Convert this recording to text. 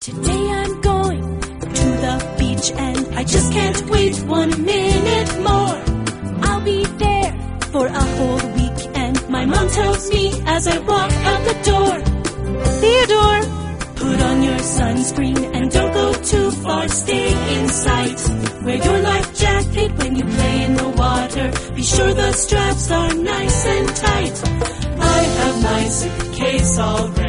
Today I'm going to the beach and I just can't wait 1 minute more. I'll be there for a whole week and my mom tells me as I walk out the door, Theodore, put on your sunscreen and don't go too far, stay in sight. Wear your life jacket when you play in the water. Be sure the straps are nice and tight. I have my suitcase all ready.